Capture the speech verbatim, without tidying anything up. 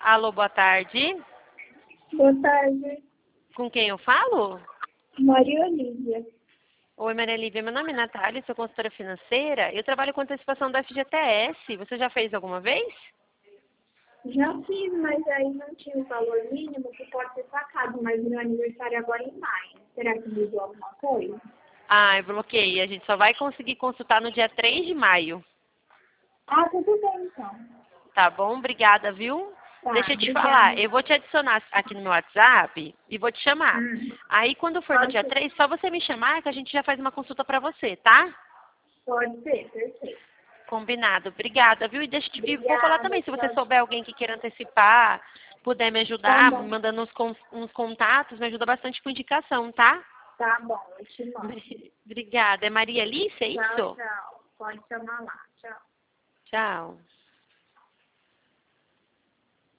Alô, boa tarde. Boa tarde, Com quem eu falo? Maria Olívia. Oi, Maria Lívia. Meu nome é Natália, sou consultora financeira. Eu trabalho com antecipação da F G T S. Você já fez alguma vez? Já fiz, mas aí não tinha o valor mínimo que pode ser sacado, mas meu aniversário é agora em maio. Será que mudou alguma coisa? Ah, eu bloqueei. A gente só vai conseguir consultar no dia três de maio. Ah, tudo bem então. Tá bom? Obrigada, viu? Tá, Deixa eu te obrigada. falar. Eu vou te adicionar aqui no meu WhatsApp e vou te chamar. Hum, Aí, quando for no pode dia ser, três, só você me chamar que a gente já faz uma consulta pra você, tá? pode ser, perfeito. Combinado. Obrigada, viu? E deixa eu te vir. Vou falar Obrigada, também, se você tchau. souber alguém que queira antecipar, puder me Tá ajudar, me bom, mandando uns, con- uns contatos, me ajuda bastante com indicação, tá? tá bom, eu te mando. Obrigada. É Maria Alice, é Tchau, isso? tchau. Pode chamar lá, tchau. Tchau.